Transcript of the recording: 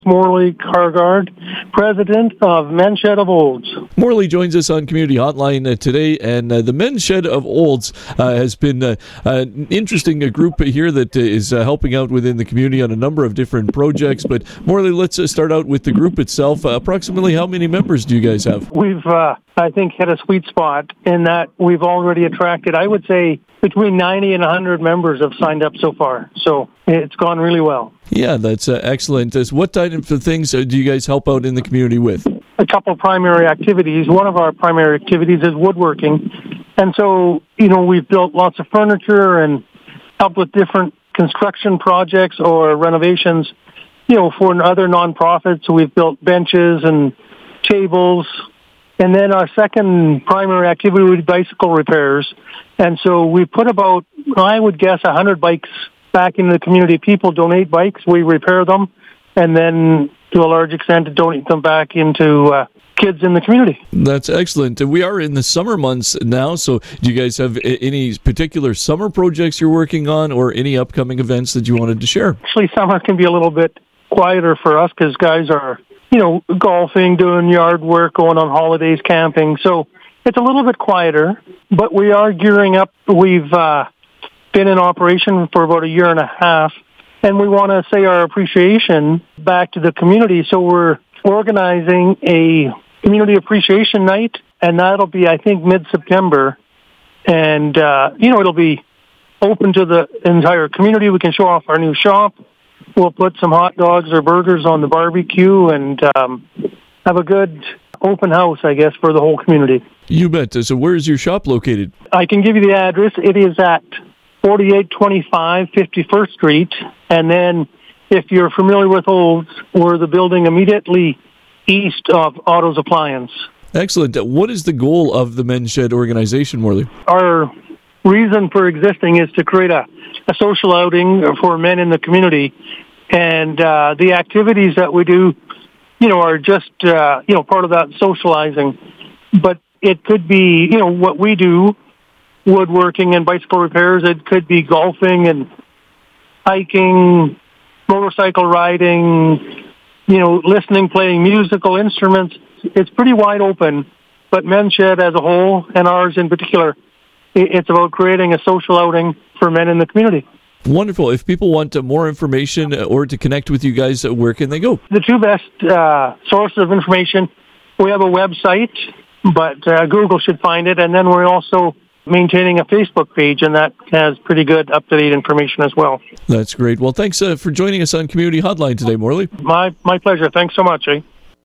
Morley Cargard, president of Men's Shed of Olds. Morley joins us on Community Hotline today, and the Men's Shed of Olds has been an interesting group here that is helping out within the community on a number of different projects. But Morley, let's start out with the group itself. Approximately how many members do you guys have? We've, I think, hit a sweet spot in that we've already attracted, I would say, between 90 and 100 members have signed up so far. So it's gone really well. Yeah, that's excellent. What type of things do you guys help out in the community with? A couple primary activities. One of our primary activities is woodworking. And so, we've built lots of furniture and helped with different construction projects or renovations, for other nonprofits. So we've built benches and tables. And then our second primary activity would be bicycle repairs. And so we put about, I would guess, 100 bikes back into the community. People donate bikes, we repair them, and then to a large extent donate them back into kids in the community. That's excellent. We are in the summer months now, so do you guys have any particular summer projects you're working on or any upcoming events that you wanted to share? Actually, summer can be a little bit quieter for us because guys are, golfing, doing yard work, going on holidays, camping. So it's a little bit quieter, but we are gearing up. We've been in operation for about a year and a half, and we want to say our appreciation back to the community. So we're organizing a community appreciation night, and that'll be, I think, mid-September. And, it'll be open to the entire community. We can show off our new shop. We'll put some hot dogs or burgers on the barbecue and have a good open house, I guess, for the whole community. You bet. So where is your shop located? I can give you the address. It is at 4825 51st Street. And then if you're familiar with Olds, we're the building immediately east of Otto's Appliance. Excellent. What is the goal of the Men's Shed organization, Morley? Our reason for existing is to create a social outing for men in the community. And the activities that we do, are just, part of that socializing. But it could be, what we do, woodworking and bicycle repairs. It could be golfing and hiking, motorcycle riding, listening, playing musical instruments. It's pretty wide open. But Men's Shed as a whole, and ours in particular, it's about creating a social outing for men in the community. Wonderful. If people want more information or to connect with you guys, where can they go? The two best sources of information, we have a website, but Google should find it. And then we're also maintaining a Facebook page, and that has pretty good up-to-date information as well. That's great. Well, thanks for joining us on Community Hotline today, Morley. My pleasure. Thanks so much, eh?